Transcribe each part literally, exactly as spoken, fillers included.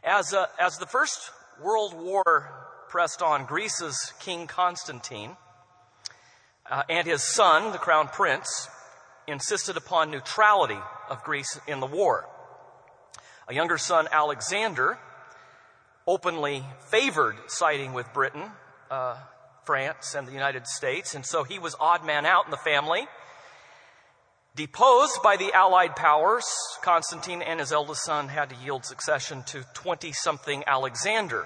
As, uh, as the First World War pressed on, Greece's King Constantine uh, and his son, the Crown Prince, insisted upon neutrality of Greece in the war. A younger son, Alexander, openly favored siding with Britain, uh, France, and the United States, and so he was odd man out in the family. Deposed by the Allied powers, Constantine and his eldest son had to yield succession to twenty-something Alexander.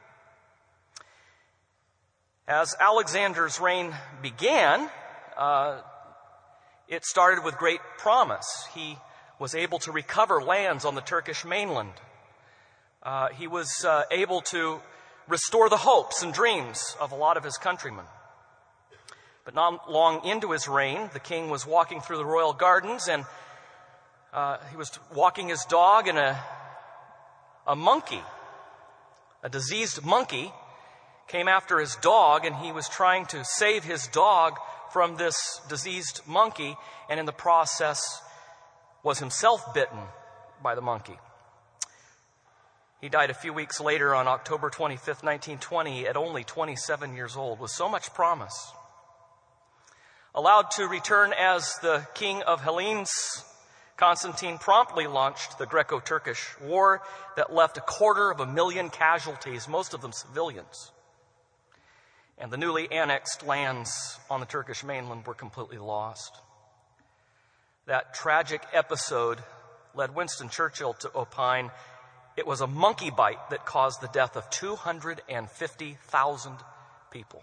As Alexander's reign began, uh, it started with great promise. He was able to recover lands on the Turkish mainland. Uh, he was uh, able to restore the hopes and dreams of a lot of his countrymen. But not long into his reign, the king was walking through the royal gardens, and uh, he was walking his dog, and a, a monkey, a diseased monkey, came after his dog, and he was trying to save his dog from this diseased monkey, and in the process was himself bitten by the monkey. He died a few weeks later on October twenty-fifth, nineteen twenty, at only twenty-seven years old, with so much promise. Allowed to return as the king of Hellenes, Constantine promptly launched the Greco-Turkish War that left a quarter of a million casualties, most of them civilians. And the newly annexed lands on the Turkish mainland were completely lost. That tragic episode led Winston Churchill to opine it was a monkey bite that caused the death of two hundred fifty thousand people.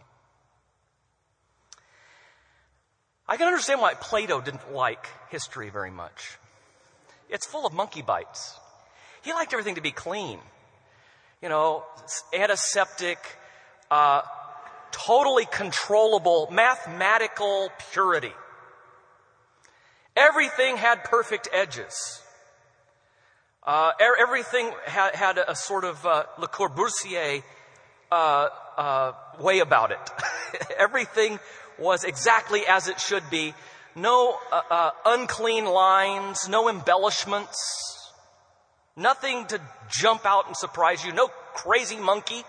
I can understand why Plato didn't like history very much. It's full of monkey bites. He liked everything to be clean. You know, antiseptic, uh, totally controllable, mathematical purity. Everything had perfect edges. Uh, everything had, had a sort of uh, Le Corbusier uh, uh, way about it. Everything was exactly as it should be. No uh, uh, unclean lines, no embellishments, nothing to jump out and surprise you, no crazy monkey.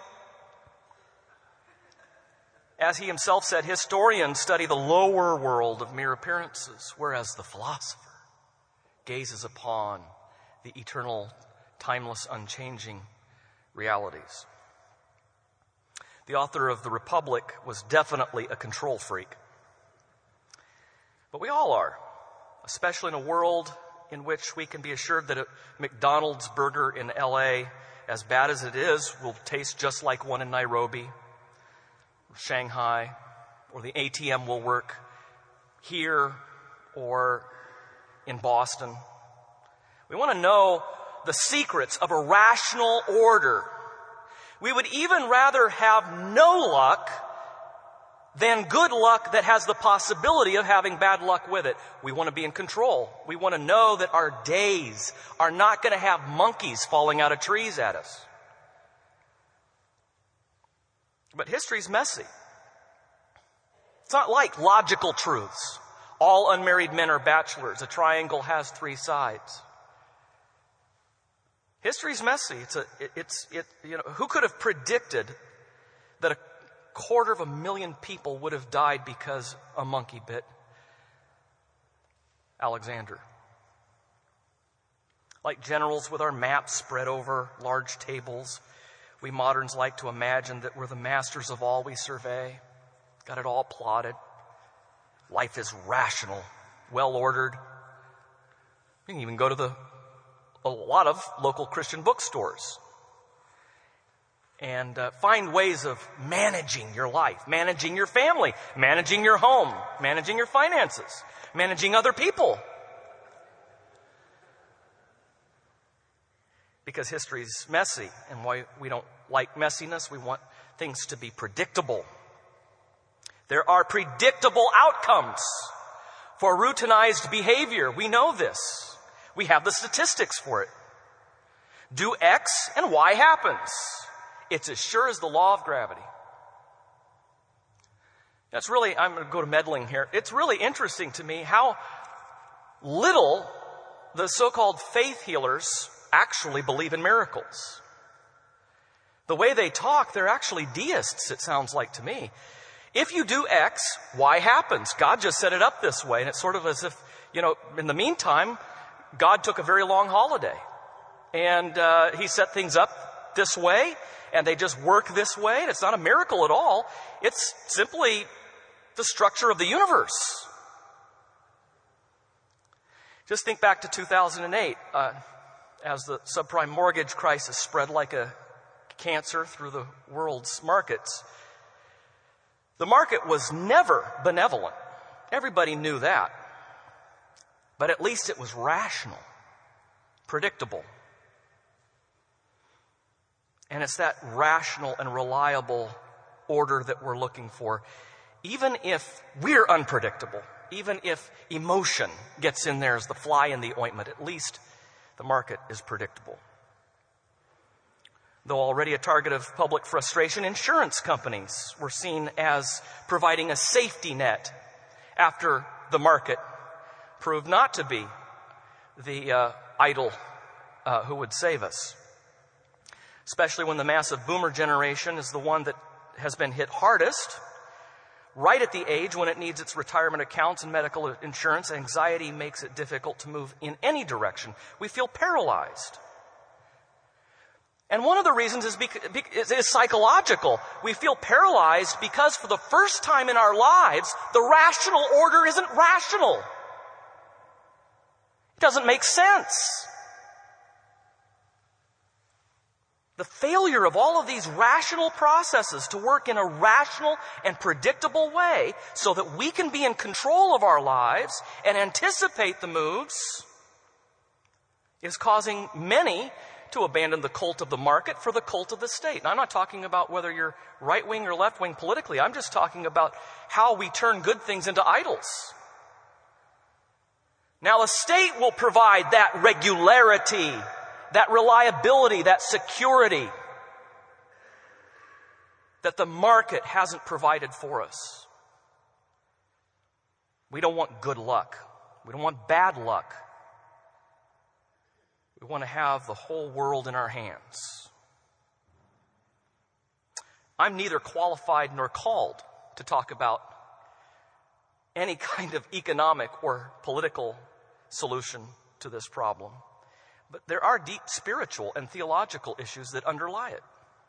As he himself said, historians study the lower world of mere appearances, whereas the philosopher gazes upon the eternal, timeless, unchanging realities. The author of The Republic was definitely a control freak. But we all are, especially in a world in which we can be assured that a McDonald's burger in L A, as bad as it is, will taste just like one in Nairobi, or Shanghai, or the A T M will work here or in Boston. We want to know the secrets of a rational order. We would even rather have no luck than good luck that has the possibility of having bad luck with it. We want to be in control. We want to know that our days are not going to have monkeys falling out of trees at us. But history's messy. It's not like logical truths. All unmarried men are bachelors. A triangle has three sides. History's messy. It's a, it, it's, it, you know, who could have predicted that a quarter of a million people would have died because a monkey bit Alexander? Like generals with our maps spread over large tables, we moderns like to imagine that we're the masters of all we survey. Got it all plotted. Life is rational, well ordered. You can even go to the a lot of local Christian bookstores and uh, find ways of managing your life, managing your family, managing your home, managing your finances, managing other people. Because history's messy, and why we don't like messiness, we want things to be predictable. There are predictable outcomes for routinized behavior. We know this. We have the statistics for it. Do X and Y happens. It's as sure as the law of gravity. That's really, I'm going to go to meddling here. It's really interesting to me how little the so-called faith healers actually believe in miracles. The way they talk, they're actually deists, it sounds like to me. If you do X, Y happens. God just set it up this way. And it's sort of as if, you know, in the meantime, God took a very long holiday. And uh, he set things up this way, and they just work this way. And it's not a miracle at all. It's simply the structure of the universe. Just think back to two thousand eight, uh, as the subprime mortgage crisis spread like a cancer through the world's markets. The market was never benevolent. Everybody knew that. But at least it was rational, predictable. And it's that rational and reliable order that we're looking for. Even if we're unpredictable, even if emotion gets in there as the fly in the ointment, at least the market is predictable. Though already a target of public frustration, insurance companies were seen as providing a safety net after the market proved not to be the uh, idol uh, who would save us. Especially when the massive boomer generation is the one that has been hit hardest, right at the age when it needs its retirement accounts and medical insurance. Anxiety makes it difficult to move in any direction. We feel paralyzed. And one of the reasons is, because, is psychological. We feel paralyzed because for the first time in our lives, the rational order isn't rational. It doesn't make sense. The failure of all of these rational processes to work in a rational and predictable way so that we can be in control of our lives and anticipate the moves is causing many to abandon the cult of the market for the cult of the state. And I'm not talking about whether you're right-wing or left-wing politically. I'm just talking about how we turn good things into idols. Now, a state will provide that regularity, that reliability, that security that the market hasn't provided for us. We don't want good luck. We don't want bad luck. We want to have the whole world in our hands. I'm neither qualified nor called to talk about any kind of economic or political solution to this problem. But there are deep spiritual and theological issues that underlie it.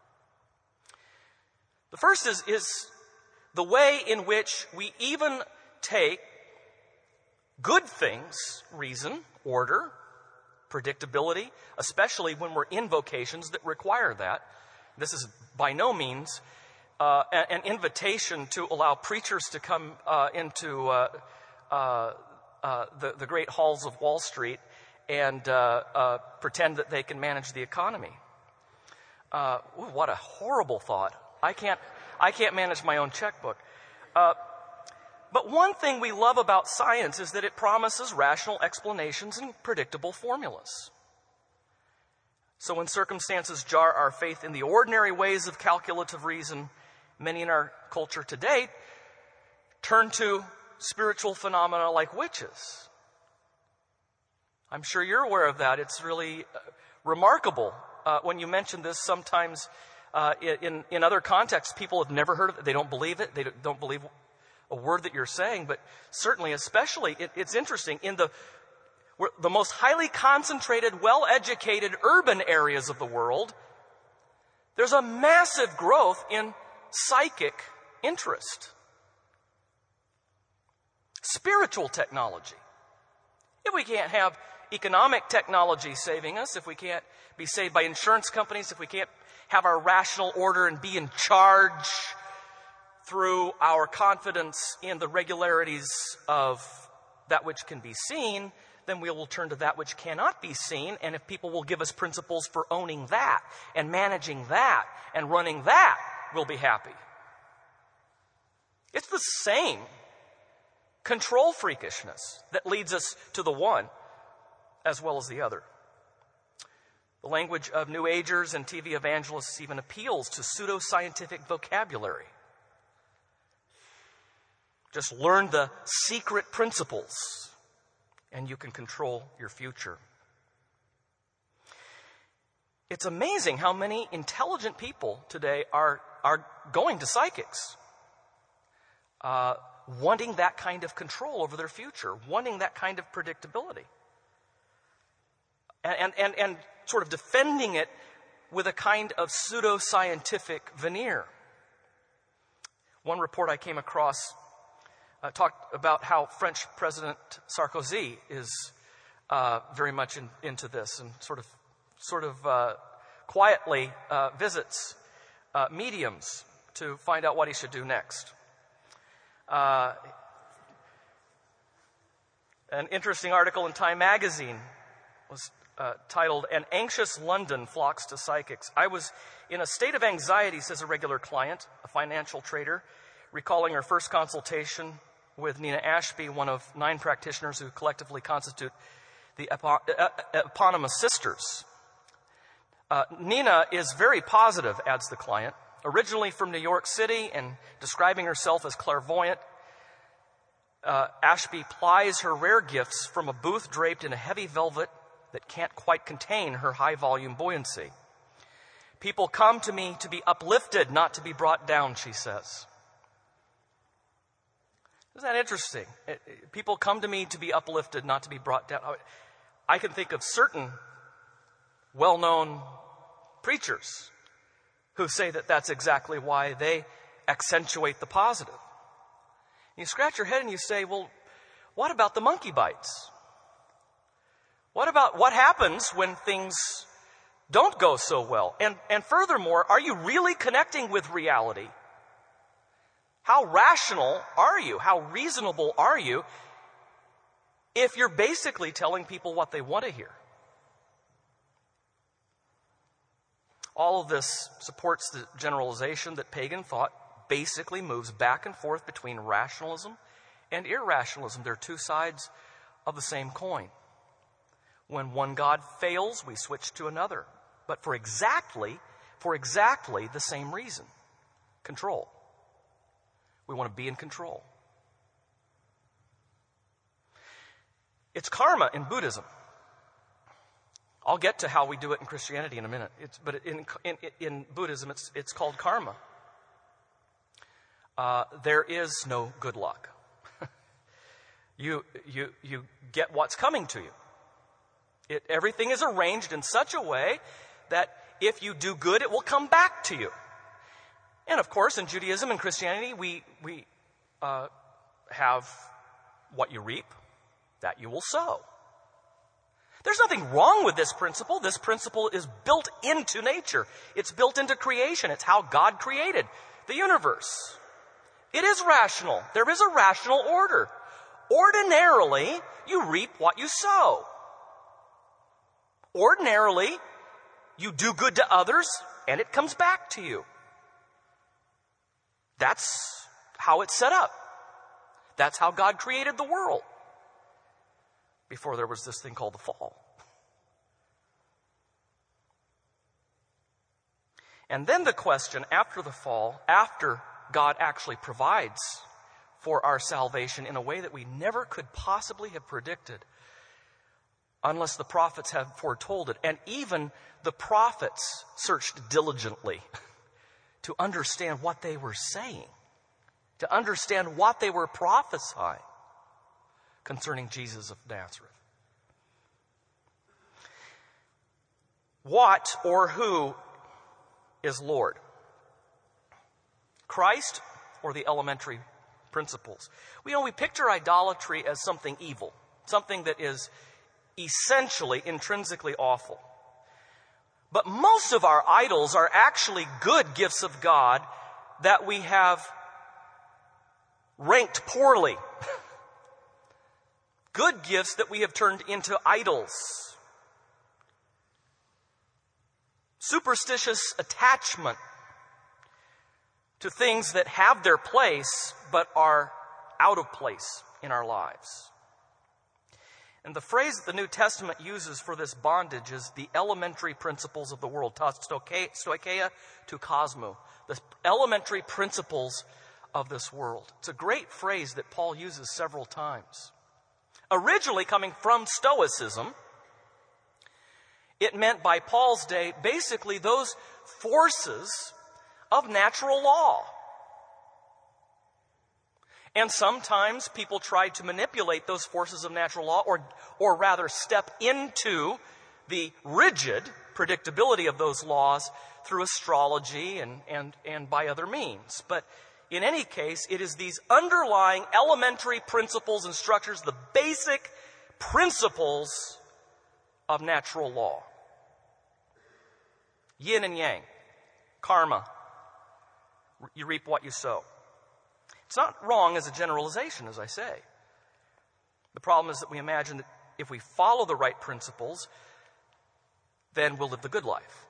The first is, is the way in which we even take good things, reason, order, predictability, especially when we're in vocations that require that. This is by no means uh, an invitation to allow preachers to come uh, into uh, uh, uh, the, the great halls of Wall Street and uh, uh, pretend that they can manage the economy. Uh, ooh, what a horrible thought. I can't, I can't manage my own checkbook. Uh, but one thing we love about science is that it promises rational explanations and predictable formulas. So when circumstances jar our faith in the ordinary ways of calculative reason, many in our culture today turn to spiritual phenomena like witches. I'm sure you're aware of that. It's really uh, remarkable. Uh, when you mention this, sometimes uh, in, in other contexts, people have never heard of it. They don't believe it. They don't believe a word that you're saying. But certainly, especially, it, it's interesting. In the, the most highly concentrated, well-educated urban areas of the world, there's a massive growth in psychic interest. Spiritual technology. If we can't have economic technology saving us, if we can't be saved by insurance companies, if we can't have our rational order and be in charge through our confidence in the regularities of that which can be seen, then we will turn to that which cannot be seen. And if people will give us principles for owning that and managing that and running that, we'll be happy. It's the same control freakishness that leads us to the one as well as the other. The language of New Agers and T V evangelists even appeals to pseudoscientific vocabulary. Just learn the secret principles and you can control your future. It's amazing how many intelligent people today are, are going to psychics, uh, wanting that kind of control over their future, wanting that kind of predictability, and, and, and, and sort of defending it with a kind of pseudoscientific veneer. One report I came across uh, talked about how French President Sarkozy is uh, very much in, into this and sort of sort of uh, quietly uh, visits uh, mediums to find out what he should do next. Uh, an interesting article in Time magazine was uh, titled, "An Anxious London Flocks to Psychics." I was in a state of anxiety, says a regular client, a financial trader, recalling her first consultation with Nina Ashby, one of nine practitioners who collectively constitute the epo- eponymous sisters. Uh, Nina is very positive, adds the client. Originally from New York City and describing herself as clairvoyant, uh, Ashby plies her rare gifts from a booth draped in a heavy velvet that can't quite contain her high-volume buoyancy. "People come to me to be uplifted, not to be brought down," she says. Isn't that interesting? It, it, people come to me to be uplifted, not to be brought down. I can think of certain well-known preachers who say that that's exactly why they accentuate the positive. You scratch your head and you say, well, what about the monkey bites? What about what happens when things don't go so well? And, and furthermore, are you really connecting with reality? How rational are you? How reasonable are you if you're basically telling people what they want to hear? All of this supports the generalization that pagan thought basically moves back and forth between rationalism and irrationalism. They're two sides of the same coin. When one God fails, we switch to another, but for exactly, for exactly the same reason: control. We want to be in control. It's karma in Buddhism. I'll get to how we do it in Christianity in a minute. It's, but in, in, in Buddhism, it's, it's called karma. Uh, there is no good luck. you, you, you get what's coming to you. It, everything is arranged in such a way that if you do good, it will come back to you. And of course, in Judaism and Christianity, we, we uh, have what you reap, that you will sow. There's nothing wrong with this principle. This principle is built into nature. It's built into creation. It's how God created the universe. It is rational. There is a rational order. Ordinarily, you reap what you sow. Ordinarily, you do good to others, and it comes back to you. That's how it's set up. That's how God created the world before there was this thing called the fall. And then the question after the fall, after God actually provides for our salvation in a way that we never could possibly have predicted unless the prophets had foretold it. And even the prophets searched diligently to understand what they were saying, to understand what they were prophesying concerning Jesus of Nazareth. What or who is Lord? Christ or the elementary principles? We know we picture idolatry as something evil, something that is essentially, intrinsically awful. But most of our idols are actually good gifts of God that we have ranked poorly. Good gifts that we have turned into idols. Superstitious attachment to things that have their place but are out of place in our lives. And the phrase that the New Testament uses for this bondage is the elementary principles of the world. Ta stoicheia to cosmo. The elementary principles of this world. It's a great phrase that Paul uses several times. Originally coming from Stoicism, It meant by Paul's day basically those forces of natural law. And sometimes people tried to manipulate those forces of natural law, or, or rather step into the rigid predictability of those laws through astrology and, and, and by other means. But in any case, it is these underlying elementary principles and structures, the basic principles of natural law. Yin and yang, karma. You reap what you sow. It's not wrong as a generalization, as I say. The problem is that we imagine that if we follow the right principles, then we'll live the good life.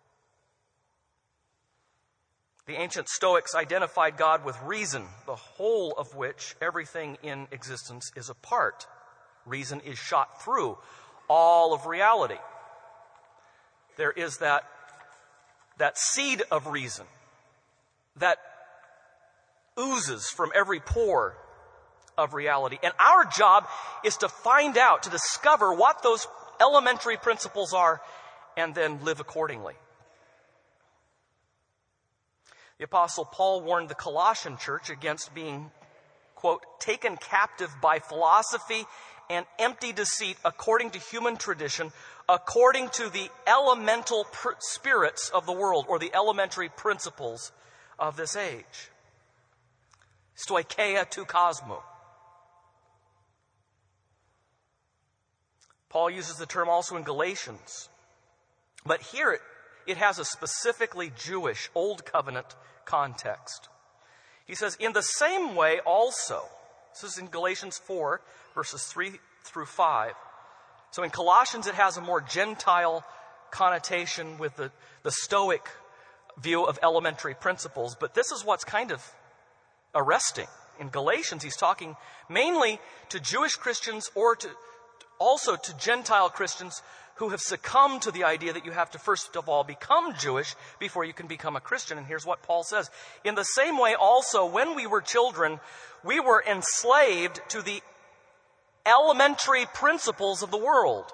The ancient Stoics identified God with reason, the whole of which everything in existence is a part. Reason is shot through all of reality. There is that, that seed of reason that oozes from every pore of reality. And our job is to find out, to discover what those elementary principles are, and then live accordingly. The Apostle Paul warned the Colossian church against being, quote, taken captive by philosophy and empty deceit according to human tradition, according to the elemental pr- spirits of the world, or the elementary principles of this age. Stoicheia to cosmo. Paul uses the term also in Galatians. But here it, it has a specifically Jewish Old Covenant context. He says, in the same way also, this is in Galatians four, verses three through five. So in Colossians it has a more Gentile connotation with the, the Stoic view of elementary principles. But this is what's kind of arresting. In Galatians, he's talking mainly to Jewish Christians, or to also to Gentile Christians who have succumbed to the idea that you have to first of all become Jewish before you can become a Christian. And here's what Paul says. In the same way also, when we were children, we were enslaved to the elementary principles of the world.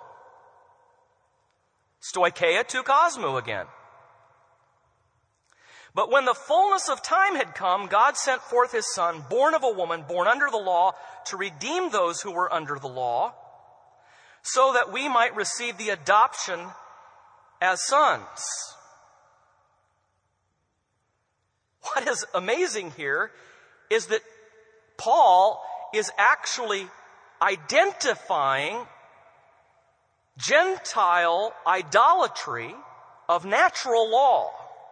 Stoicheia to cosmo again. But when the fullness of time had come, God sent forth his Son, born of a woman, born under the law, to redeem those who were under the law, so that we might receive the adoption as sons. What is amazing here is that Paul is actually identifying Gentile idolatry of natural law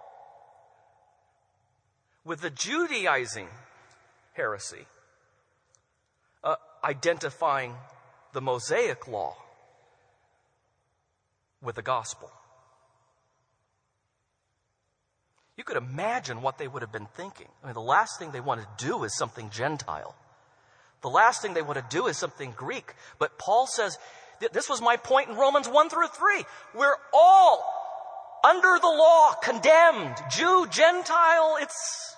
with the Judaizing heresy, uh, identifying the Mosaic law with the gospel. You could imagine what they would have been thinking. I mean, the last thing they want to do is something Gentile. The last thing they want to do is something Greek. But Paul says, this was my point in Romans one through three. We're all under the law, condemned. Jew, Gentile, it's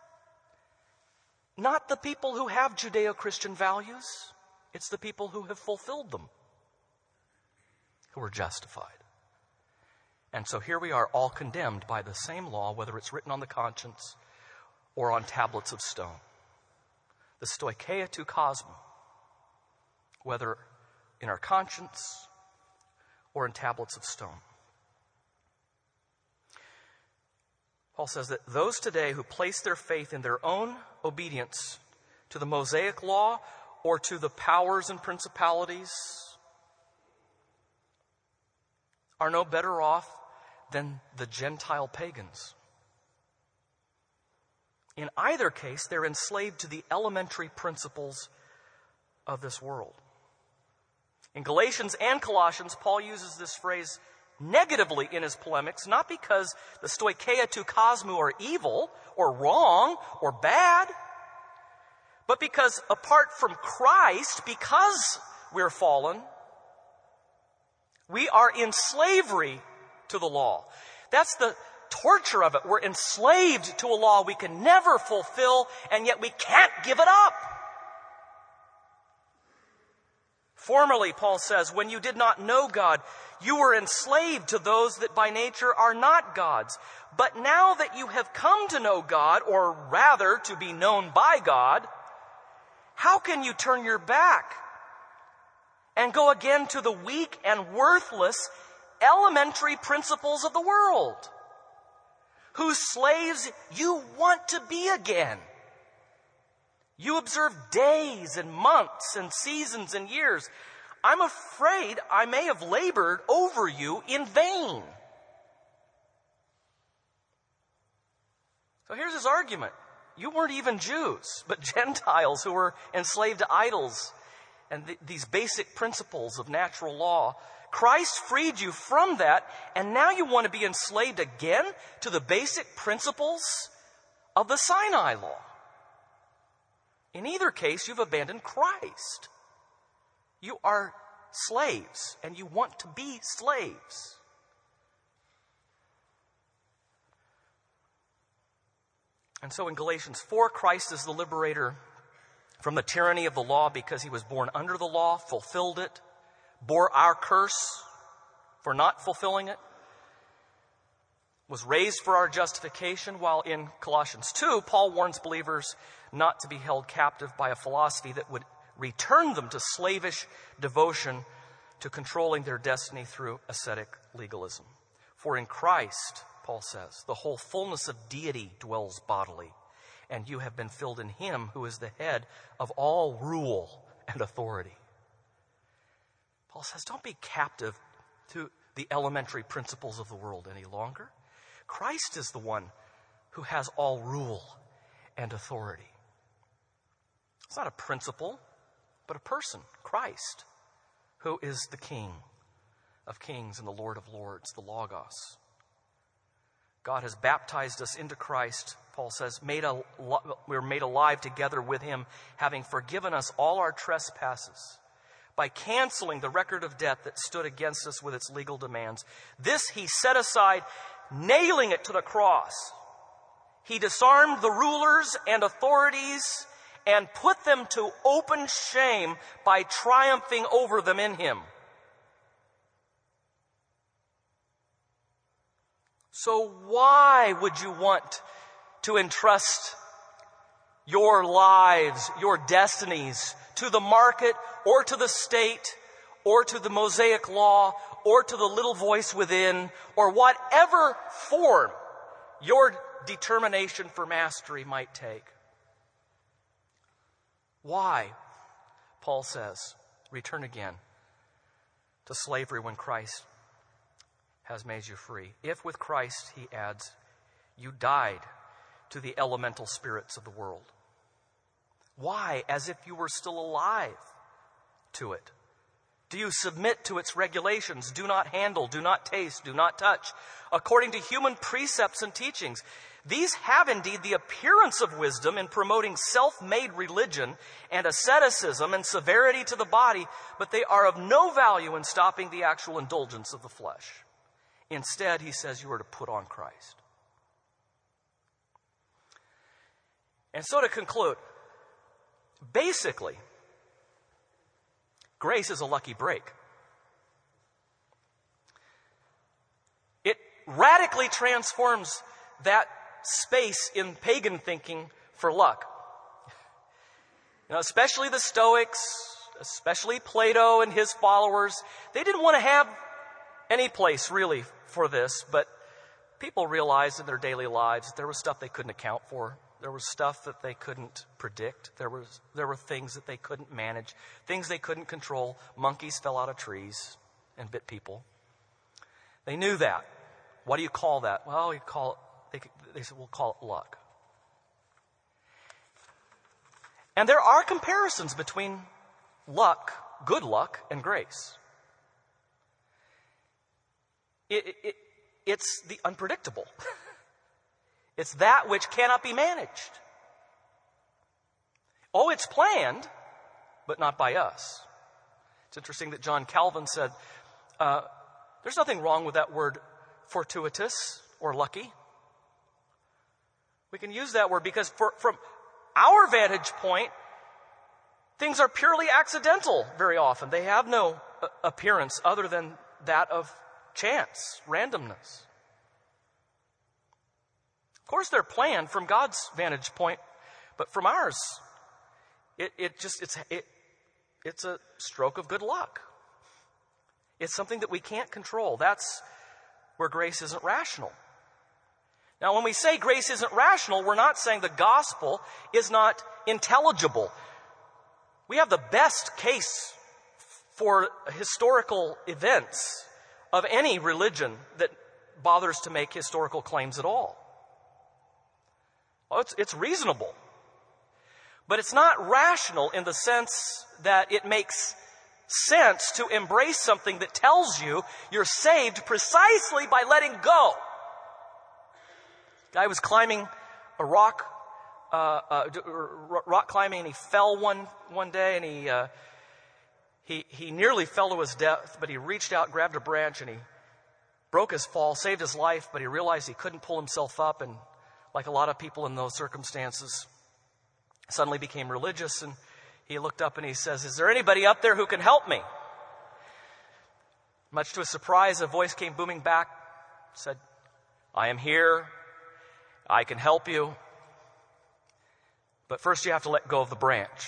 not the people who have Judeo-Christian values. It's the people who have fulfilled them who are justified. And so here we are, all condemned by the same law, whether it's written on the conscience or on tablets of stone. The stoicheia to cosmo, whether in our conscience or in tablets of stone. Paul says that those today who place their faith in their own obedience to the Mosaic law or to the powers and principalities are no better off than the Gentile pagans. In either case, they're enslaved to the elementary principles of this world. In Galatians and Colossians, Paul uses this phrase negatively in his polemics, not because the stoicheia to cosmo are evil or wrong or bad, but because apart from Christ, because we're fallen, we are in slavery to the law. That's the torture of it. We're enslaved to a law we can never fulfill, and yet we can't give it up. Formerly, Paul says, when you did not know God, you were enslaved to those that by nature are not gods. But now that you have come to know God, or rather to be known by God, how can you turn your back and go again to the weak and worthless elementary principles of the world, whose slaves you want to be again? You observe days and months and seasons and years. I'm afraid I may have labored over you in vain. So here's his argument. You weren't even Jews, but Gentiles who were enslaved to idols and th- these basic principles of natural law. Christ freed you from that, and now you want to be enslaved again to the basic principles of the Sinai law. In either case, you've abandoned Christ. You are slaves, and you want to be slaves. And so in Galatians four, Christ is the liberator from the tyranny of the law because he was born under the law, fulfilled it, bore our curse for not fulfilling it, was raised for our justification, while in Colossians two, Paul warns believers not to be held captive by a philosophy that would return them to slavish devotion to controlling their destiny through ascetic legalism. For in Christ, Paul says, the whole fullness of deity dwells bodily, and you have been filled in him who is the head of all rule and authority. Paul says, don't be captive to the elementary principles of the world any longer. Christ is the one who has all rule and authority. It's not a principle, but a person, Christ, who is the King of kings and the Lord of lords, the Logos. God has baptized us into Christ, Paul says, made a, we're made alive together with him, having forgiven us all our trespasses by canceling the record of debt that stood against us with its legal demands. This he set aside, nailing it to the cross. He disarmed the rulers and authorities and put them to open shame by triumphing over them in him. So why would you want to entrust your lives, your destinies, to the market or to the state or to the Mosaic law or to the little voice within, or whatever form your determination for mastery might take? Why, Paul says, return again to slavery when Christ has made you free? If with Christ, he adds, you died to the elemental spirits of the world. Why? As if you were still alive to it. Do you submit to its regulations? Do not handle, do not taste, do not touch, according to human precepts and teachings. These have indeed the appearance of wisdom in promoting self-made religion and asceticism and severity to the body, but they are of no value in stopping the actual indulgence of the flesh. Instead, he says you are to put on Christ. And so to conclude, basically, grace is a lucky break. It radically transforms that space in pagan thinking for luck. You know, especially the Stoics, especially Plato and his followers, they didn't want to have any place really for this, but people realized in their daily lives that there was stuff they couldn't account for. There was stuff that they couldn't predict. There was there were things that they couldn't manage, things they couldn't control. Monkeys fell out of trees and bit people. They knew that. What do you call that? Well, you call it, they, they said, we'll call it luck. And there are comparisons between luck, good luck, and grace. It, it, it's the unpredictable. It's that which cannot be managed. Oh, it's planned, but not by us. It's interesting that John Calvin said, uh, there's nothing wrong with that word fortuitous or lucky. We can use that word because for, from our vantage point, Things are purely accidental very often. They have no uh, appearance other than that of chance, randomness. Of course, they're planned from God's vantage point, but from ours, it, it just, it's, it, it's a stroke of good luck. It's something that we can't control. That's where grace isn't rational. Now, when we say grace isn't rational, we're not saying the gospel is not intelligible. We have the best case for historical events of any religion that bothers to make historical claims at all. Well, it's, it's reasonable. But it's not rational in the sense that it makes sense to embrace something that tells you you're saved precisely by letting go. Guy was climbing a rock, uh, uh, rock climbing, and he fell one one day, and he uh, he he nearly fell to his death. But he reached out, grabbed a branch, and he broke his fall, saved his life. But he realized he couldn't pull himself up, and like a lot of people in those circumstances, suddenly became religious. And he looked up and he says, "Is there anybody up there who can help me?" Much to his surprise, a voice came booming back, said, "I am here. I can help you. But first you have to let go of the branch."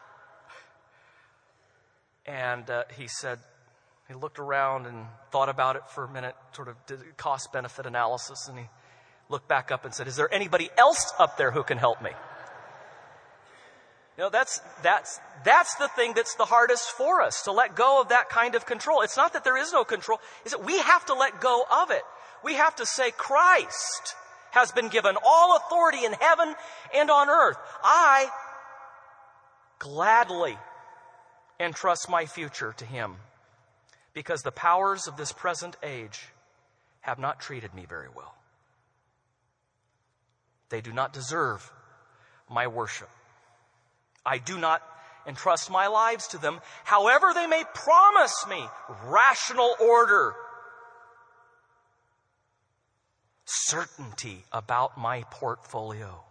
And uh, he said, he looked around and thought about it for a minute, sort of did a cost-benefit analysis, and he looked back up and said, "Is there anybody else up there who can help me?" You know, that's, that's, that's the thing that's the hardest for us, to let go of that kind of control. It's not that there is no control, it's that we have to let go of it. We have to say, Christ has been given all authority in heaven and on earth. I gladly entrust my future to Him, because the powers of this present age have not treated me very well. They do not deserve my worship. I do not entrust my lives to them, however they may promise me rational order, certainty about my portfolio,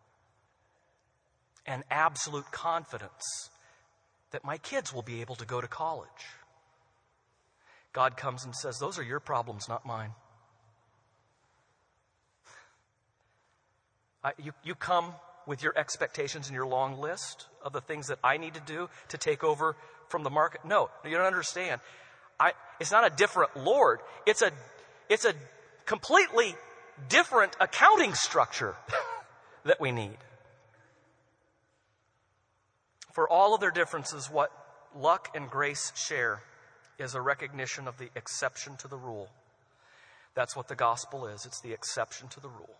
and absolute confidence that my kids will be able to go to college. God comes and says, "Those are your problems, not mine." I, you, you come with your expectations and your long list of the things that I need to do to take over from the market. No, you don't understand. I, it's not a different Lord. It's a, it's a completely different accounting structure that we need. For all of their differences, what luck and grace share is a recognition of the exception to the rule. That's what the gospel is. It's the exception to the rule.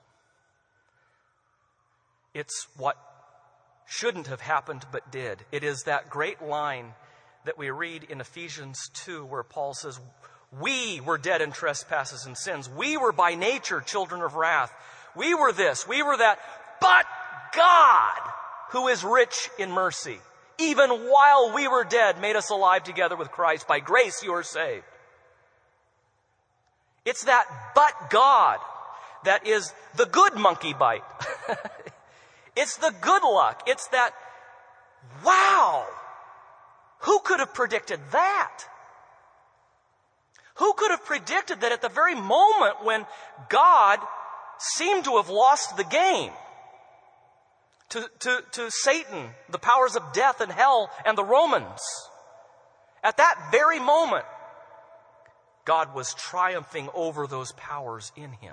It's what shouldn't have happened but did. It is that great line that we read in Ephesians two where Paul says, "We were dead in trespasses and sins. We were by nature children of wrath. We were this, we were that. But God, who is rich in mercy, even while we were dead, made us alive together with Christ. By grace you are saved." It's that "but God" that is the good monkey bite. It's the good luck. It's that, wow, who could have predicted that? Who could have predicted that at the very moment when God seemed to have lost the game to, to, to Satan, the powers of death and hell and the Romans, at that very moment, God was triumphing over those powers in Him?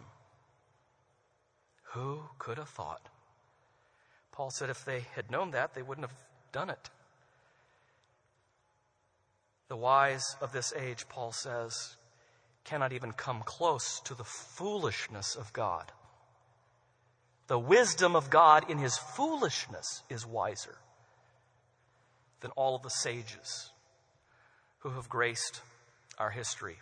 Who could have thought? Paul said if they had known that, they wouldn't have done it. The wise of this age, Paul says, cannot even come close to the foolishness of God. The wisdom of God in His foolishness is wiser than all of the sages who have graced our history.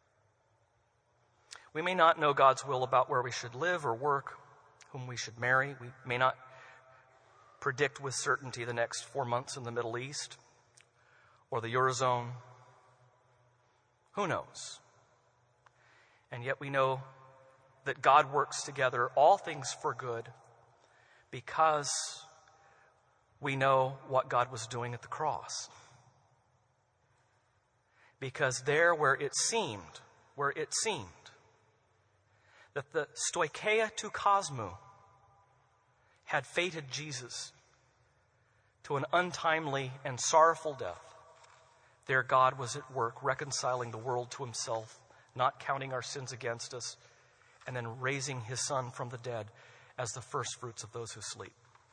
We may not know God's will about where we should live or work, whom we should marry. We may not predict with certainty the next four months in the Middle East or the Eurozone. Who knows? And yet we know that God works together all things for good because we know what God was doing at the cross. Because there where it seemed, where it seemed that the stoicheia to cosmou had fated Jesus to an untimely and sorrowful death, there God was at work reconciling the world to himself, not counting our sins against us, and then raising his Son from the dead as the first fruits of those who sleep.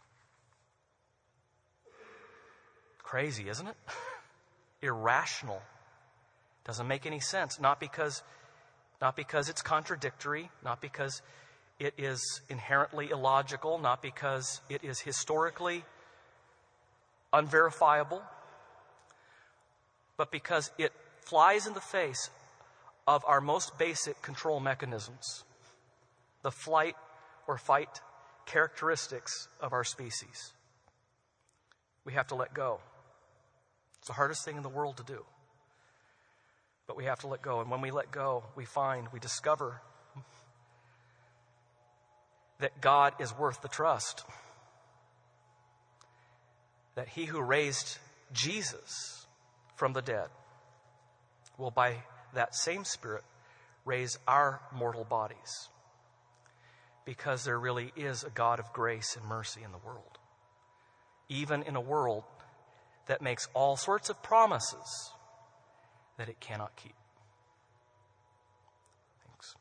Crazy, isn't it? Irrational. Doesn't make any sense. Not because, not because it's contradictory, not because it is inherently illogical, not because it is historically unverifiable, but because it flies in the face of our most basic control mechanisms, the flight or fight characteristics of our species. We have to let go. It's the hardest thing in the world to do. But we have to let go. And when we let go, we find, we discover that God is worth the trust. That he who raised Jesus from the dead will by that same Spirit raise our mortal bodies. Because there really is a God of grace and mercy in the world. Even in a world that makes all sorts of promises that it cannot keep. Thanks.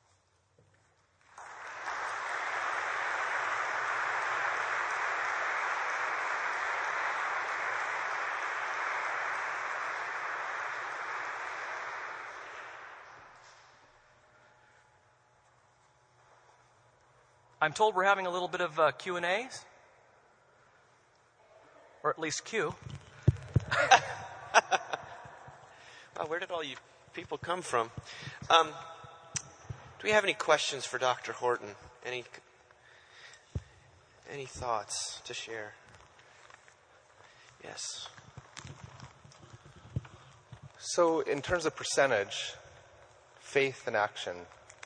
I'm told we're having a little bit of uh, Q and A's, or at least Q. Wow, where did all you people come from? Um, do we have any questions for Doctor Horton? Any any thoughts to share? Yes. So in terms of percentage, faith and action,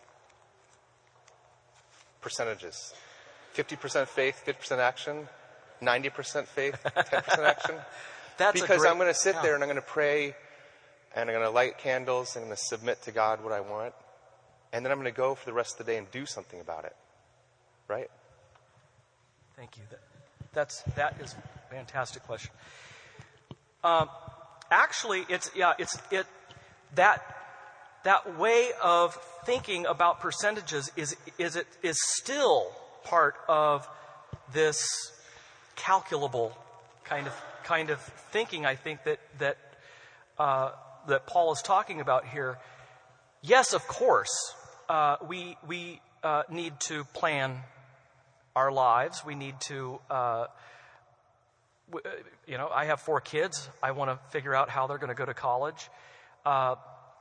percentages. fifty percent faith, fifty percent action, ninety percent faith, ten percent action. That's because great, I'm going to sit yeah. there and I'm going to pray and I'm going to light candles and I'm going to submit to God what I want. And then I'm going to go for the rest of the day and do something about it. Right? Thank you. That, that's, that is a fantastic question. Um, actually, it's, yeah, it's, it, that, that way of thinking about percentages is, is it, is still part of this calculable kind of, kind of thinking, I think, that, that, uh, that Paul is talking about here. Yes, of course, uh, we, we, uh, need to plan our lives. We need to, uh, w- you know, I have four kids. I want to figure out how they're going to go to college. Uh,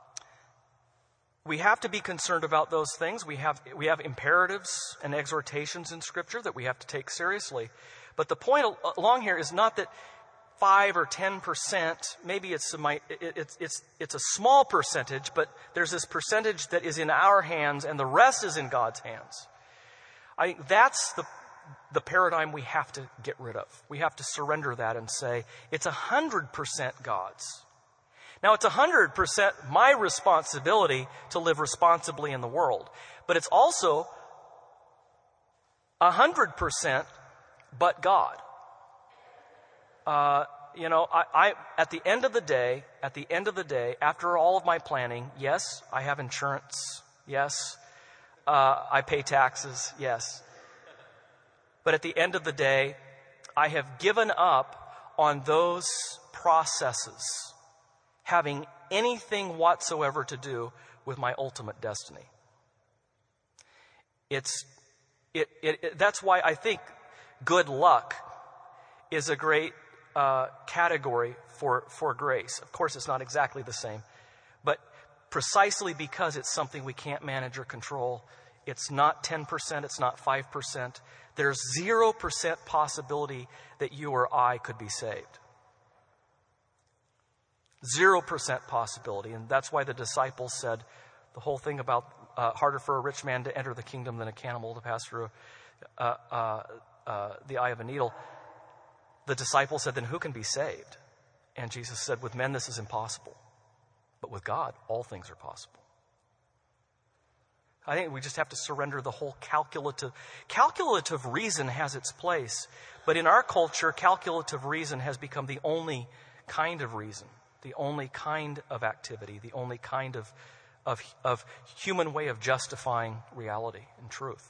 we have to be concerned about those things. We have, we have imperatives and exhortations in Scripture that we have to take seriously. But the point al- along here is not that five or ten percent, maybe it's a, it, it's, it's, it's a small percentage, but there's this percentage that is in our hands and the rest is in God's hands. I think that's the, the paradigm we have to get rid of. We have to surrender that and say, it's one hundred percent God's. Now, it's one hundred percent my responsibility to live responsibly in the world, but it's also one hundred percent but God. Uh, you know, I, I, at the end of the day, at the end of the day, after all of my planning, yes, I have insurance. Yes, uh, I pay taxes. Yes. But at the end of the day, I have given up on those processes having anything whatsoever to do with my ultimate destiny. It's, it, it, it that's why I think good luck is a great uh, category for, for grace. Of course, it's not exactly the same, but precisely because it's something we can't manage or control, it's not ten percent, it's not five percent. There's zero percent possibility that you or I could be saved. Zero percent possibility. And that's why the disciples said the whole thing about uh, harder for a rich man to enter the kingdom than a camel to pass through uh, uh, uh, the eye of a needle. the disciples said, then who can be saved? And Jesus said, with men this is impossible, but with God all things are possible. I think we just have to surrender the whole calculative. Calculative reason has its place, but in our culture, calculative reason has become the only kind of reason, the only kind of activity, the only kind of, of, of human way of justifying reality and truth.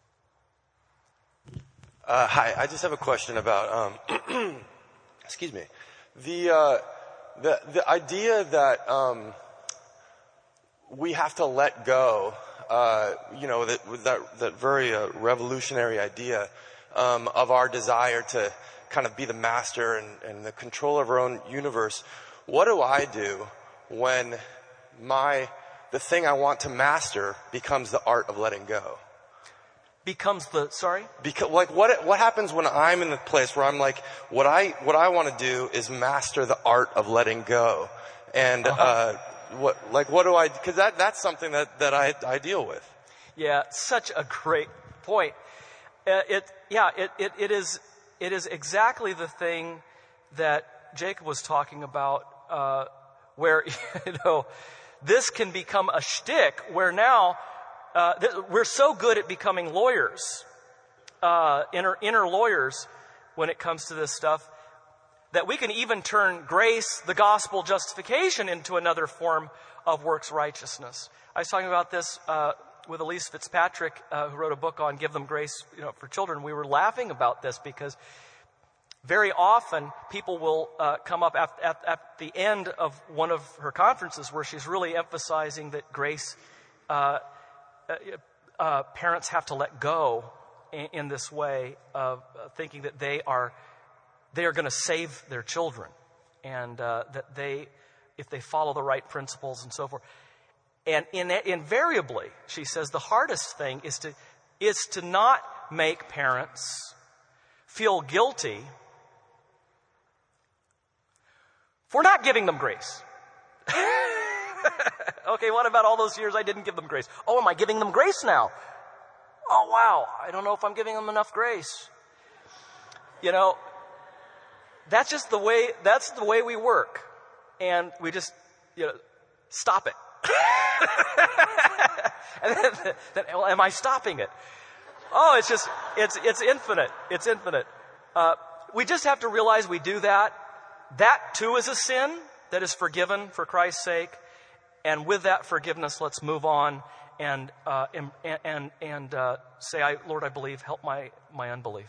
Uh, hi, I just have a question about, um, excuse me, the, uh, the, the idea that, um, we have to let go, uh, you know, that, that, that very uh, revolutionary idea, um, of our desire to kind of be the master and, and the control of our own universe. What do I do when my, the thing I want to master becomes the art of letting go? Becomes the, sorry? Because, like, what, what happens when I'm in the place where I'm like, what I, what I want to do is master the art of letting go. And, uh-huh. uh, what, like, what do I, cause that, that's something that, that I, I deal with. Yeah, such a great point. Uh, it, yeah, it, it, it is, it is exactly the thing that Jacob was talking about, uh, where, you know, this can become a shtick where now, Uh, th- we're so good at becoming lawyers, uh, inner, inner lawyers when it comes to this stuff, that we can even turn grace, the gospel justification, into another form of works righteousness. I was talking about this uh, with Elise Fitzpatrick, uh, who wrote a book on Give Them Grace, you know, for Children. We were laughing about this because very often people will uh, come up at, at, at the end of one of her conferences where she's really emphasizing that grace uh Uh, uh, parents have to let go in, in this way of uh, thinking that they are they are going to save their children, and uh, that they, if they follow the right principles and so forth. And in, invariably, she says the hardest thing is to is to not make parents feel guilty for not giving them grace. Okay, what about all those years I didn't give them grace? Oh, am I giving them grace now? Oh, wow, I don't know if I'm giving them enough grace. You know, that's just the way, that's the way we work. And we just, you know, stop it. And then, then, well, am I stopping it? Oh, it's just, it's, it's infinite. It's infinite. Uh, we just have to realize we do that. That too is a sin that is forgiven for Christ's sake. And with that forgiveness, let's move on and uh, and and, and uh, say, I, Lord, I believe. Help my, my unbelief.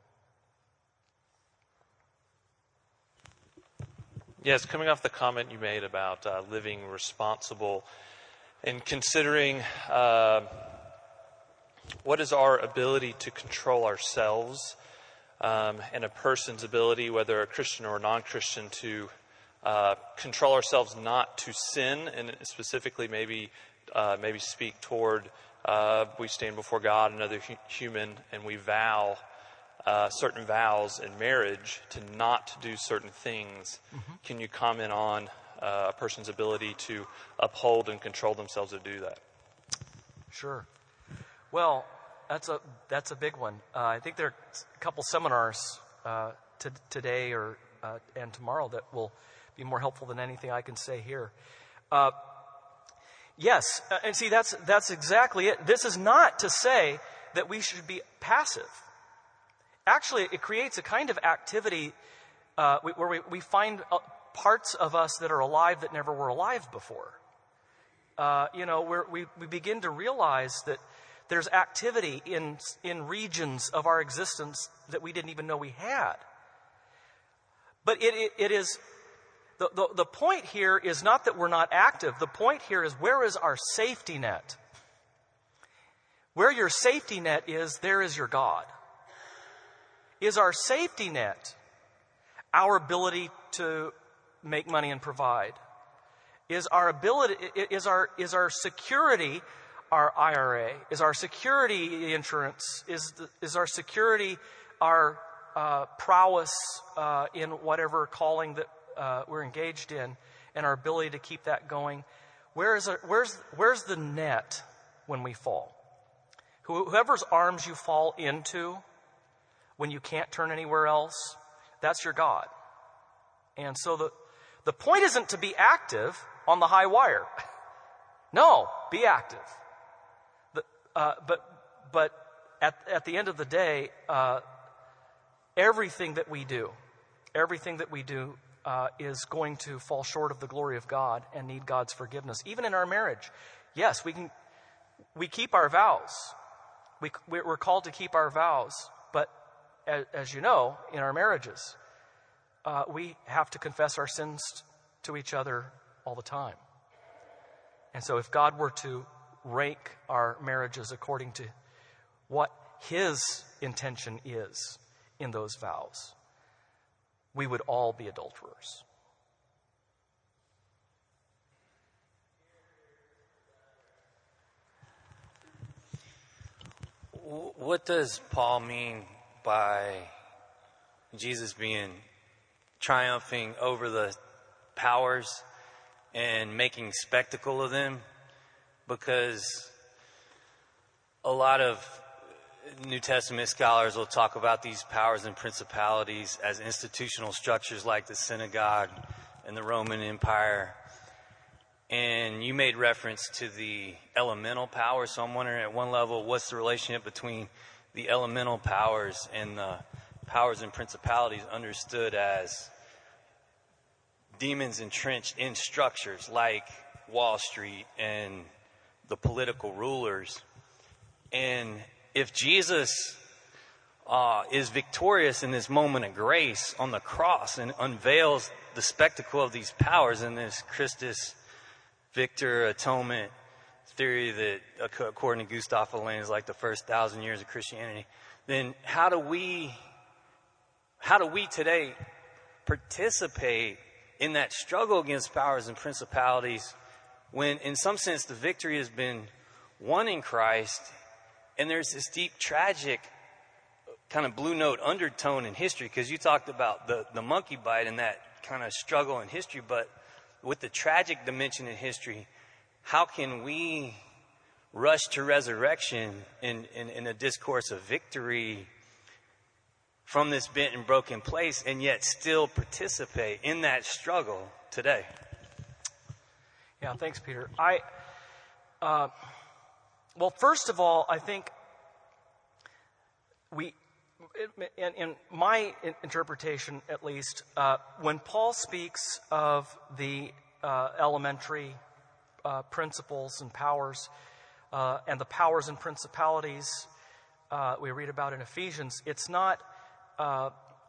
Yes, coming off the comment you made about uh, living responsible and considering uh, what is our ability to control ourselves um, and a person's ability, whether a Christian or a non-Christian, to Uh, control ourselves not to sin, and specifically maybe uh, maybe speak toward uh, we stand before God, another hu- human, and we vow uh, certain vows in marriage to not do certain things. Mm-hmm. Can you comment on uh, a person's ability to uphold and control themselves to do that? Sure. Well, that's a that's a big one. Uh, I think there are a couple seminars uh, t- today or uh, and tomorrow that will be more helpful than anything I can say here. Uh, yes, uh, and see, that's that's exactly it. This is not to say that we should be passive. Actually, it creates a kind of activity uh, where we, we find uh, parts of us that are alive that never were alive before. Uh, you know, where we, we begin to realize that there's activity in in regions of our existence that we didn't even know we had. But it it, it is... The, the, the point here is not that we're not active. The point here is, where is our safety net? Where your safety net is, there is your God. Is our safety net our ability to make money and provide? Is our ability, is our, is our security our I R A? Is our security insurance? Is, the, is our security our uh, prowess uh, in whatever calling that Uh, we're engaged in, and our ability to keep that going? Where is our, where's where's the net when we fall? Who, whoever's arms you fall into when you can't turn anywhere else, That's your God. And so the, the point isn't to be active on the high wire. No, be active. The, uh, but but at, at the end of the day, uh, everything that we do, everything that we do uh, is going to fall short of the glory of God and need God's forgiveness. Even in our marriage, yes, we can we keep our vows. We we're called to keep our vows, but as, as you know, in our marriages, uh, we have to confess our sins to each other all the time. And so if God were to rank our marriages according to what His intention is in those vows, we would all be adulterers. What does Paul mean by Jesus being triumphing over the powers and making spectacle of them? Because a lot of New Testament scholars will talk about these powers and principalities as institutional structures like the synagogue and the Roman Empire. And you made reference to the elemental powers, so I'm wondering at one level, what's the relationship between the elemental powers and the powers and principalities understood as demons entrenched in structures like Wall Street and the political rulers? And if Jesus uh, is victorious in this moment of grace on the cross and unveils the spectacle of these powers in this Christus Victor atonement theory that, according to Gustav Holén, is like the first thousand years of Christianity, then how do we, how do we today participate in that struggle against powers and principalities when, in some sense, the victory has been won in Christ, and there's this deep, tragic kind of blue note undertone in history? Because you talked about the, the monkey bite and that kind of struggle in history, but with the tragic dimension in history, how can we rush to resurrection in, in, in a discourse of victory from this bent and broken place and yet still participate in that struggle today? Yeah, thanks, Peter. I, uh, well, first of all, I think we, in, in my interpretation at least, uh, when Paul speaks of the uh, elementary uh, principles and powers uh, and the powers and principalities uh, we read about in Ephesians, it's not uh,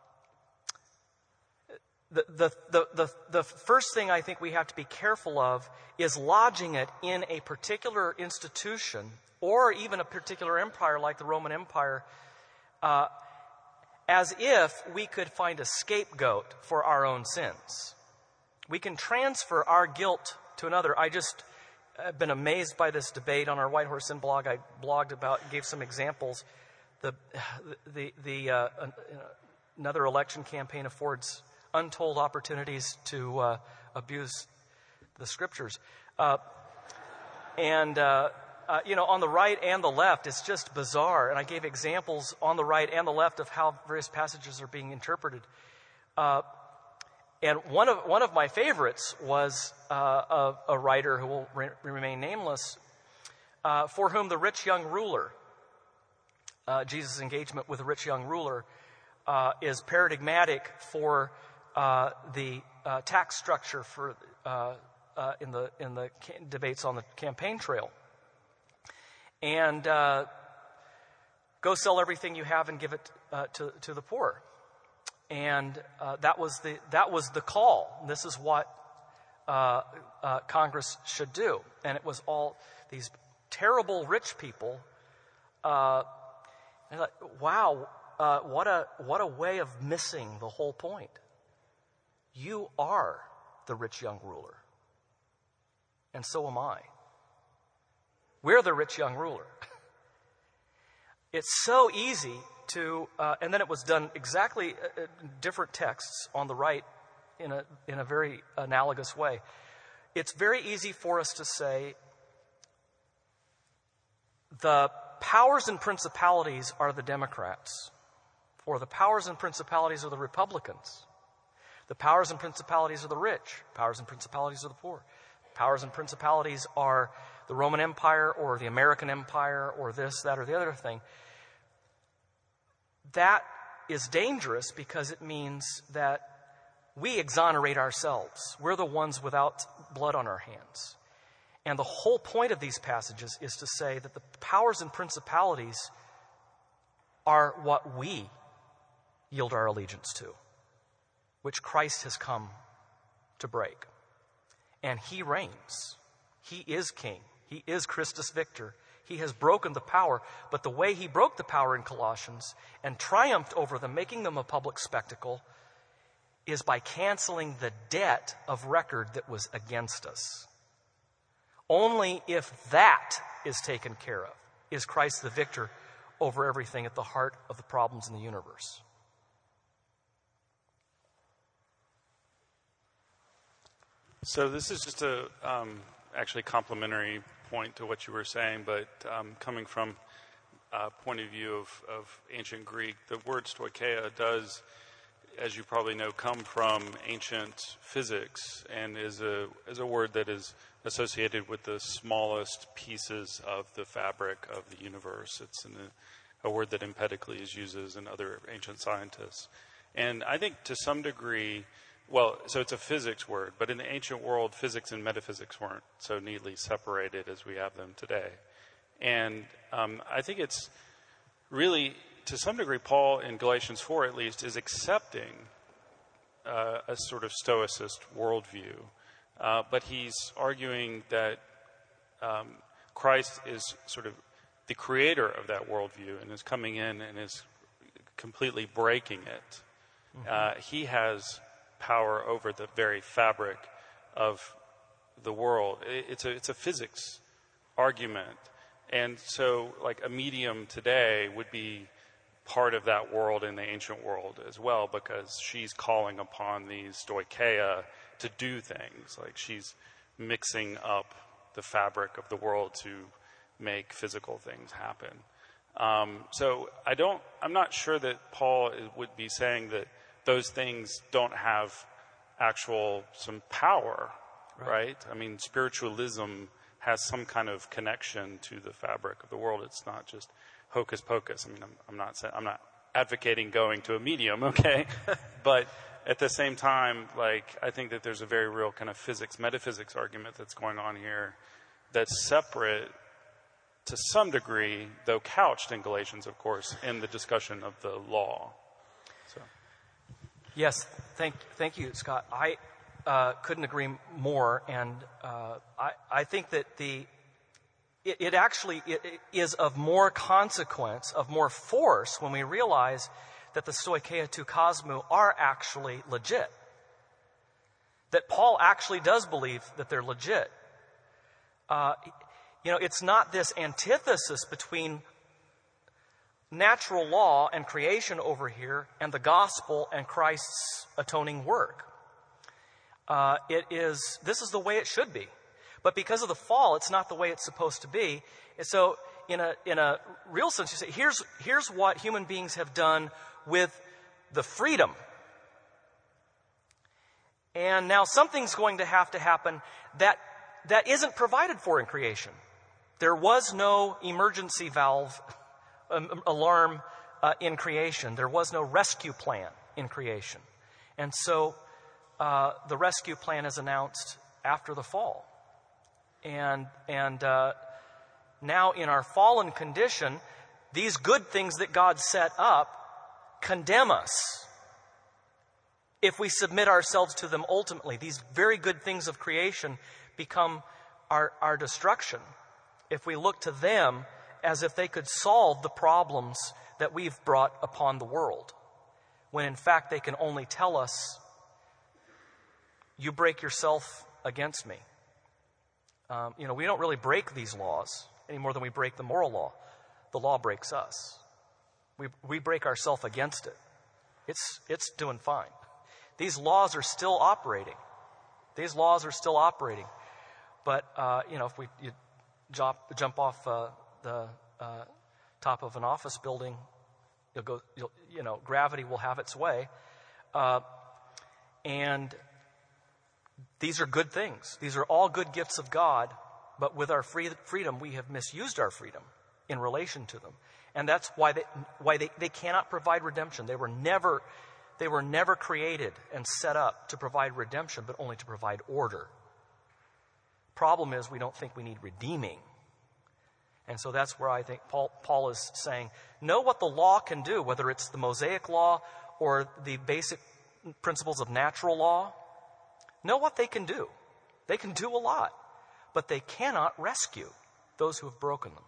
the, the the the the first thing I think we have to be careful of is lodging it in a particular institution or even a particular empire like the Roman Empire, uh, as if we could find a scapegoat for our own sins. We can transfer our guilt to another. I just have been amazed by this debate on our White Horse Inn blog. I blogged about, gave some examples. The the the uh, another election campaign affords untold opportunities to uh, abuse the scriptures, uh, and. Uh, Uh, you know, on the right and the left, it's just bizarre. And I gave examples on the right and the left of how various passages are being interpreted. Uh, and one of one of my favorites was uh, a, a writer who will re- remain nameless, uh, for whom the rich young ruler, uh, Jesus' engagement with the rich young ruler, uh, is paradigmatic for uh, the uh, tax structure for uh, uh, in the in the ca- debates on the campaign trail. And uh, go sell everything you have and give it uh, to to the poor. And uh, that was the that was the call. This is what uh, uh, Congress should do. And it was all these terrible rich people. Uh, and I thought, wow, uh, what a what a way of missing the whole point. You are the rich young ruler, and so am I. We're the rich young ruler. It's so easy to, uh, and then it was done exactly uh, different texts on the right in a in a very analogous way. It's very easy for us to say the powers and principalities are the Democrats. Or the powers and principalities are the Republicans. The powers and principalities are the rich. Powers and principalities are the poor. Powers and principalities are the Roman Empire or the American Empire or this, that, or the other thing. That is dangerous because it means that we exonerate ourselves. We're the ones without blood on our hands. And the whole point of these passages is to say that the powers and principalities are what we yield our allegiance to, which Christ has come to break. And he reigns. He is king. He is Christus Victor. He has broken the power, but the way he broke the power in Colossians and triumphed over them, making them a public spectacle, is by canceling the debt of record that was against us. Only if that is taken care of is Christ the victor over everything at the heart of the problems in the universe. So this is just a um, actually complementary point to what you were saying, but um, coming from a point of view of, of ancient Greek, the word stoicheia does, as you probably know, come from ancient physics and is a is a word that is associated with the smallest pieces of the fabric of the universe. It's in a, a word that Empedocles uses and other ancient scientists. And I think to some degree, well, so it's a physics word, but in the ancient world, physics and metaphysics weren't so neatly separated as we have them today. And um, I think it's really, to some degree, Paul in Galatians four at least is accepting uh, a sort of Stoicist worldview. Uh, but he's arguing that um, Christ is sort of the creator of that worldview and is coming in and is completely breaking it. Mm-hmm. Uh, he has power over the very fabric of the world. It, it's a it's a physics argument, and so like a medium today would be part of that world in the ancient world as well, because she's calling upon these stoicheia to do things. Like she's mixing up the fabric of the world to make physical things happen. Um, so I don't, I'm not sure that Paul would be saying that those things don't have actual, some power, right? right? I mean, spiritualism has some kind of connection to the fabric of the world. It's not just hocus pocus. I mean, I'm, I'm not saying, I'm not advocating going to a medium, okay? But at the same time, like, I think that there's a very real kind of physics, metaphysics argument that's going on here that's separate to some degree, though couched in Galatians, of course, in the discussion of the law. So. Yes, thank, thank you, Scott. I uh, couldn't agree more, and uh, I, I think that the it, it actually it, it is of more consequence, of more force, when we realize that the stoicheia tu cosmou are actually legit. That Paul actually does believe that they're legit. Uh, you know, it's not this antithesis between natural law and creation over here and the gospel and Christ's atoning work. Uh, it is, this is the way it should be. But because of the fall, it's not the way it's supposed to be. And so in a, in a real sense, you say, here's, here's what human beings have done with the freedom. And now something's going to have to happen that, that isn't provided for in creation. There was no emergency valve um, alarm uh, in creation. There was no rescue plan in creation. And so uh, the rescue plan is announced after the fall. And, and uh, now in our fallen condition, these good things that God set up condemn us if we submit ourselves to them ultimately. These very good things of creation become our, our destruction if we look to them as if they could solve the problems that we've brought upon the world, when in fact they can only tell us, you break yourself against me. Um, you know, we don't really break these laws any more than we break the moral law. The law breaks us. We we break ourselves against it. It's it's doing fine. These laws are still operating. These laws are still operating. But uh, you know, if we you jump jump off uh, the uh, top of an office building You'll go, you'll, you know, gravity will have its way. Uh, and these are good things. These are all good gifts of God, but with our free, freedom, we have misused our freedom in relation to them. And that's why they, why they, they cannot provide redemption. They were never, they were never created and set up to provide redemption, but only to provide order. Problem is, we don't think we need redeeming. And so that's where I think Paul, Paul is saying, know what the law can do, whether it's the Mosaic law or the basic principles of natural law. Know what they can do. They can do a lot, but they cannot rescue those who have broken them.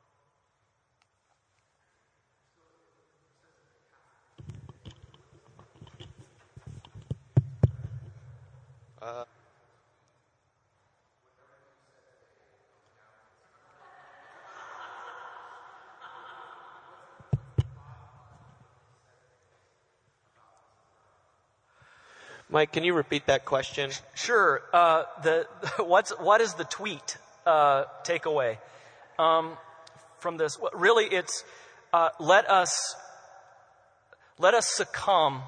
Uh, Mike, can you repeat that question? Sure. Uh, the what's what is the tweet uh, takeaway um, from this? Really, it's uh, let us let us succumb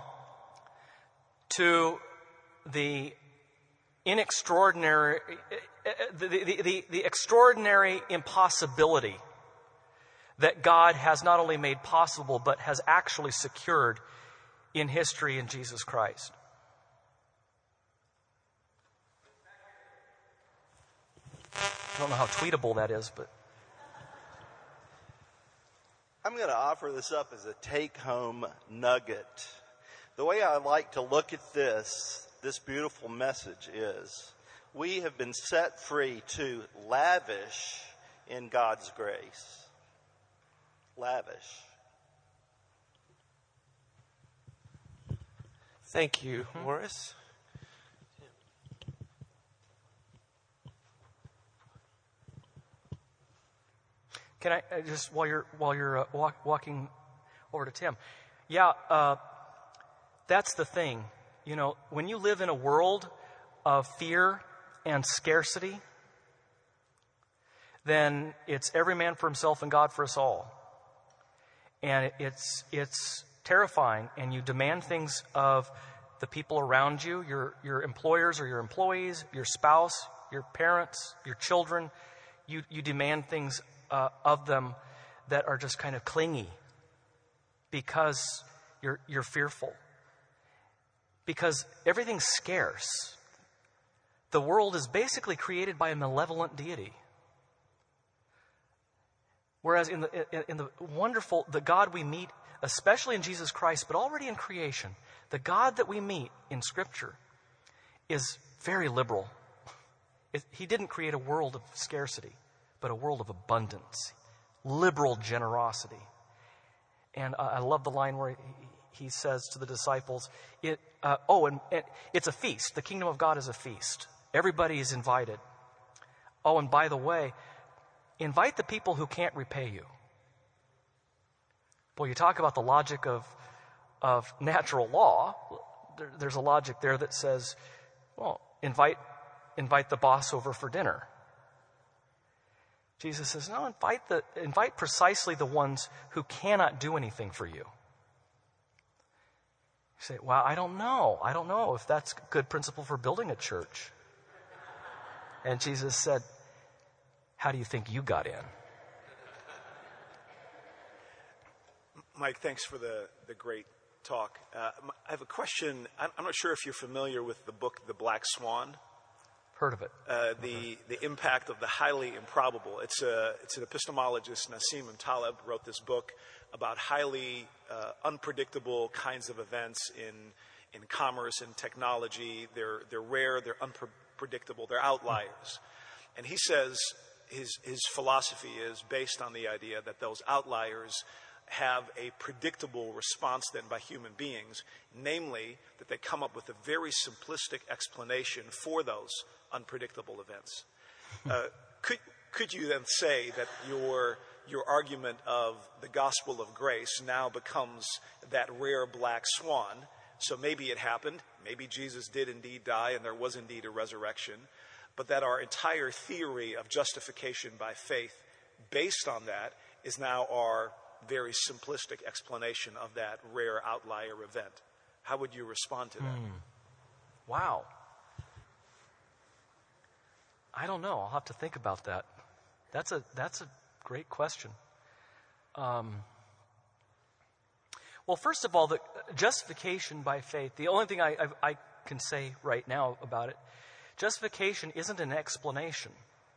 to the inextraordinary, the, the, the, the extraordinary impossibility that God has not only made possible but has actually secured in history in Jesus Christ. I don't know how tweetable that is, but I'm going to offer this up as a take-home nugget. The way I like to look at this, this beautiful message is, we have been set free to lavish in God's grace. Lavish. Thank you, mm-hmm. Morris. Can I uh, just while you're while you're uh, walk, walking over to Tim? Yeah, uh, that's the thing. You know, when you live in a world of fear and scarcity, then it's every man for himself and God for us all. And it's it's terrifying, and you demand things of the people around you, your your employers or your employees, your spouse, your parents, your children. You you demand things Uh, of them that are just kind of clingy because you're you're fearful. Because everything's scarce. The world is basically created by a malevolent deity. Whereas in the in, in the wonderful the God we meet, especially in Jesus Christ, but already in creation, the God that we meet in Scripture is very liberal. It, he didn't create a world of scarcity, but a world of abundance, liberal generosity. And uh, I love the line where he, he says to the disciples, "It uh, oh, and, and it's a feast. The kingdom of God is a feast. Everybody is invited. Oh, and by the way, invite the people who can't repay you." Boy, you talk about the logic of, of natural law. There, there's a logic there that says, well, invite, invite the boss over for dinner. Jesus says, no, invite the invite precisely the ones who cannot do anything for you. You say, well, I don't know. I don't know if that's a good principle for building a church. And Jesus said, how do you think you got in? Mike, thanks for the, the great talk. Uh, I have a question. I'm not sure if you're familiar with the book, The Black Swan. Heard of it. Uh, the the impact of the highly improbable. It's a it's an epistemologist, Nassim Taleb, wrote this book about highly uh, unpredictable kinds of events in in commerce and technology. They're they're rare. They're unpredictable. They're outliers. And he says his his philosophy is based on the idea that those outliers have a predictable response then by human beings, namely that they come up with a very simplistic explanation for those unpredictable events. Uh, could could you then say that your your argument of the gospel of grace now becomes that rare black swan? So maybe it happened, maybe Jesus did indeed die and there was indeed a resurrection, but that our entire theory of justification by faith based on that is now our very simplistic explanation of that rare outlier event. How would you respond to that? Hmm. Wow. I don't know. I'll have to think about that. That's a that's a great question. Um, well, first of all, the justification by faith, the only thing I, I, I can say right now about it, justification isn't an explanation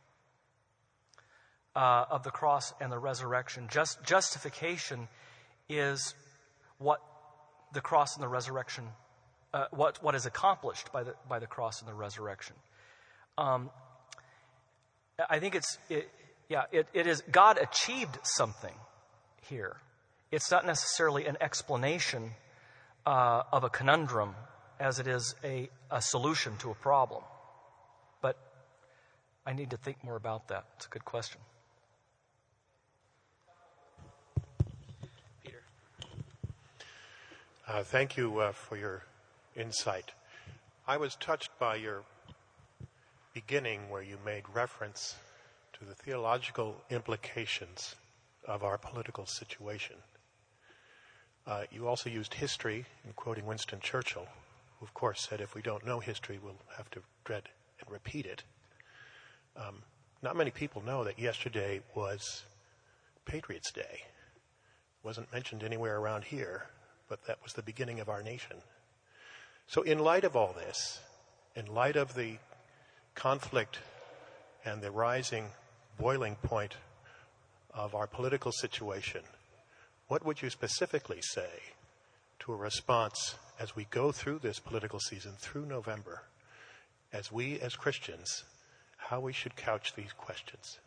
uh, of the cross and the resurrection. Just justification is what the cross and the resurrection, uh, what what is accomplished by the by the cross and the resurrection. Um, I think it's it, yeah it, it is God achieved something here. It's not necessarily an explanation uh, of a conundrum as it is a, a solution to a problem. But I need to think more about that. It's a good question. Peter. Uh, thank you uh, for your insight. I was touched by your beginning where you made reference to the theological implications of our political situation. Uh, you also used history in quoting Winston Churchill, who of course said if we don't know history, we'll have to dread and repeat it. Um, not many people know that yesterday was Patriots' Day. It wasn't mentioned anywhere around here, but that was the beginning of our nation. So in light of all this, in light of the conflict and the rising boiling point of our political situation, what would you specifically say to a response as we go through this political season, through November, as we as Christians, how we should couch these questions?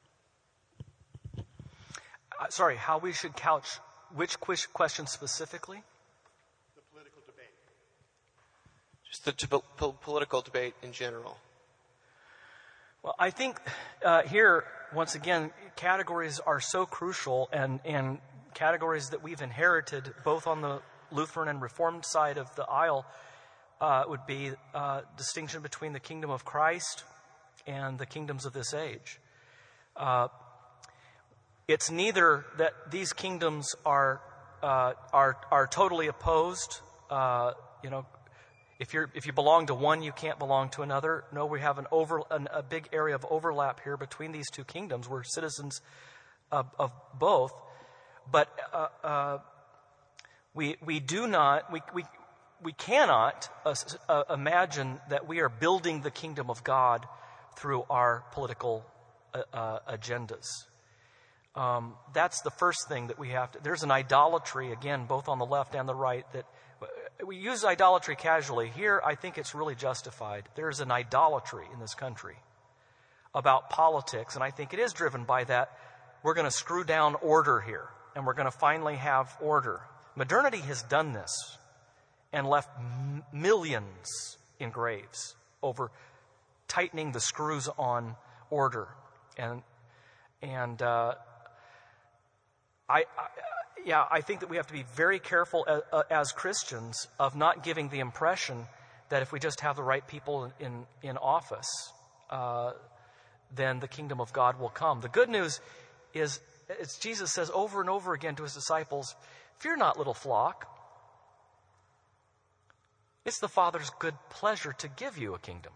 Uh, sorry, how we should couch which question specifically? The political debate. Just the t- po- political debate in general. Well, I think uh, here, once again, categories are so crucial, and, and categories that we've inherited both on the Lutheran and Reformed side of the aisle uh, would be uh, distinction between the kingdom of Christ and the kingdoms of this age. Uh, it's neither that these kingdoms are uh, are are totally opposed. Uh, you know, if you're if you belong to one, you can't belong to another. No, we have an over an, a big area of overlap here between these two kingdoms. We're citizens of, of both, but uh, uh, we we do not we we we cannot uh, uh, imagine that we are building the kingdom of God through our political uh, uh, agendas. Um, that's the first thing that we have to. There's an idolatry again, both on the left and the right, that we use idolatry casually. Here, I think it's really justified. There's an idolatry in this country about politics, and I think it is driven by that. We're going to screw down order here, and we're going to finally have order. Modernity has done this and left m- millions in graves over tightening the screws on order. And and uh, I, I Yeah, I think that we have to be very careful as, uh, as Christians of not giving the impression that if we just have the right people in, in office, uh, then the kingdom of God will come. The good news is, as Jesus says over and over again to his disciples, fear not, little flock. It's the Father's good pleasure to give you a kingdom.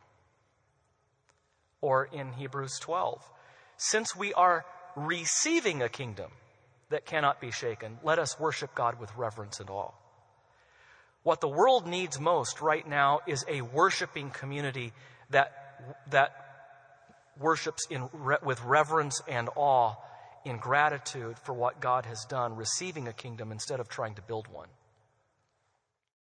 Or in Hebrews twelve, since we are receiving a kingdom that cannot be shaken, let us worship God with reverence and awe. What the world needs most right now is a worshiping community that that worships in re, with reverence and awe, in gratitude for what God has done, receiving a kingdom instead of trying to build one.